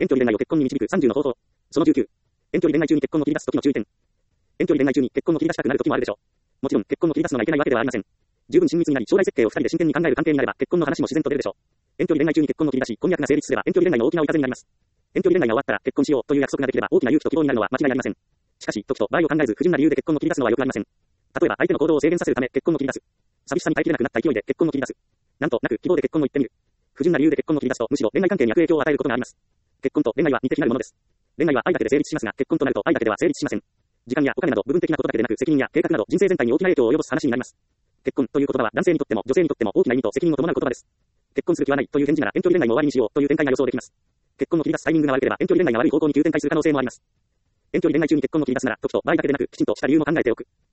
遠距離恋愛を結婚に導く30の方法。その19。遠距離恋愛中に結婚を切り出す時の注意点。遠距離恋愛中に結婚を切り出したくなる時もあるでしょう。もちろん、結婚を切り出すのがいけないわけではありません。十分親密になり、将来設計を二人で真剣に考える関係になれば、結婚の話も自然と出るでしょう。遠距離恋愛中に結婚を切り出し、婚約が成立すれば、遠距離恋愛の大きな追い風になります。遠距離恋愛が終わったら、結婚しようという約束ができれば、大きな勇気と希望になるのは間違いありません。しかし、時と場合を考えず、不純な理由で結婚を切り出すのは良くありません。例えば、相手の行動を制限させるため、結婚を切り出す。寂しさに耐えきれなくなった勢いで結婚を切り出す。なんとなく希望で結婚を言ってみる。不純な理由で結婚を切り出すと、むしろ恋愛関係に悪影響を与えることがあります。結婚と恋愛は似て非なるものです。恋愛は愛だけで成立しますが、結婚となると愛だけでは成立しません。時間やお金など部分的なことだけでなく、責任や計画など人生全体に大きな影響を及ぼす話になります。結婚という言葉は男性にとっても女性にとっても大きな意味と責任を伴う言葉です。結婚する気はないという返事なら遠距離恋愛も終わりにしようという展開が予想できます。結婚を切り出すタイミングが悪ければ遠距離恋愛が悪い方向に急展開する可能性もあります。遠距離恋愛中に結婚を切り出すなら、時と場合だけでなく、きちんとした理由も考えておく。